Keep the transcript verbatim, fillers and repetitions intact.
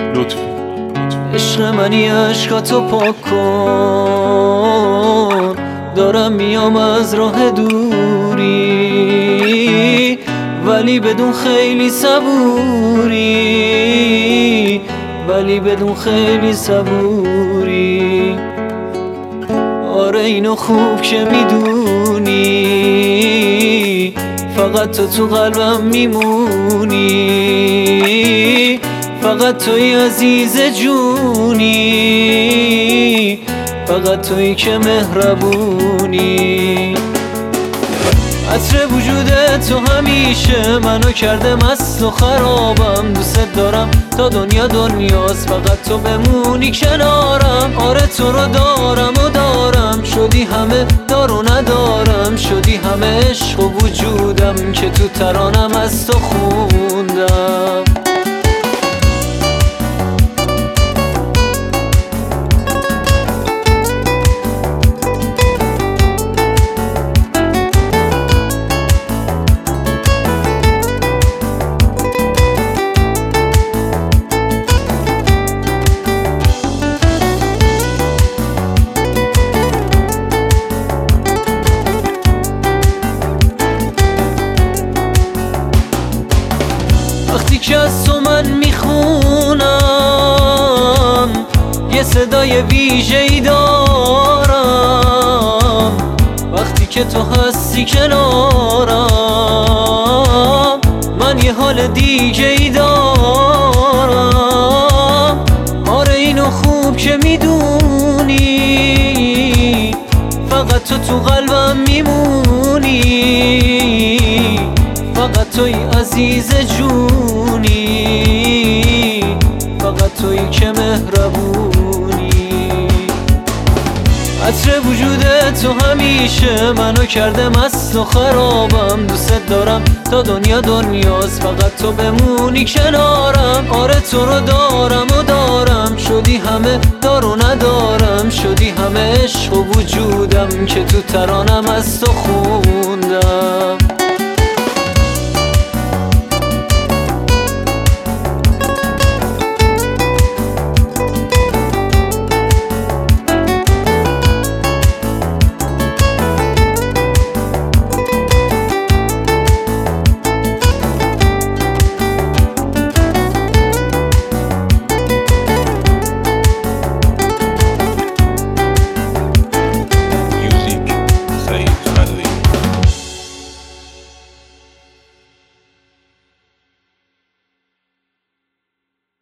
لطفی. عشق منی عشقاتو پاک کن، دارم میام از راه دوری، ولی بدون خیلی صبوری، ولی بدون خیلی صبوری. آره اینو خوب که میدونی، فقط تو تو قلبم میمونی، فقط توی عزیز جونی، فقط توی که مهربونی. عطر وجود تو همیشه منو کرده مست و خرابم، دوست دارم تا دنیا دنیاست، فقط تو بمونی کنارم. آره تو رو دارم و دارم، شدی همه دار و ندارم، شدی همه عشق و وجودم که تو ترانم از تو خوندم. وقتی که از تو من میخونم یه صدای ویژه‌ای دارم، وقتی که تو هستی کنارم من یه حال دیگه‌ای دارم. آره اینو خوب که میدونی، فقط تو تو قلبم میمونی، فقط توی عزیز جونی، فقط توی که مهربونی. عطر وجود تو همیشه منو کرده مست و خرابم، دوست دارم تا دنیا دنیاست، فقط تو بمونی کنارم. آره تو رو دارم و دارم، شدی همه دار و ندارم، شدی همه عشق و وجودم که تو ترانم از تو خوندم.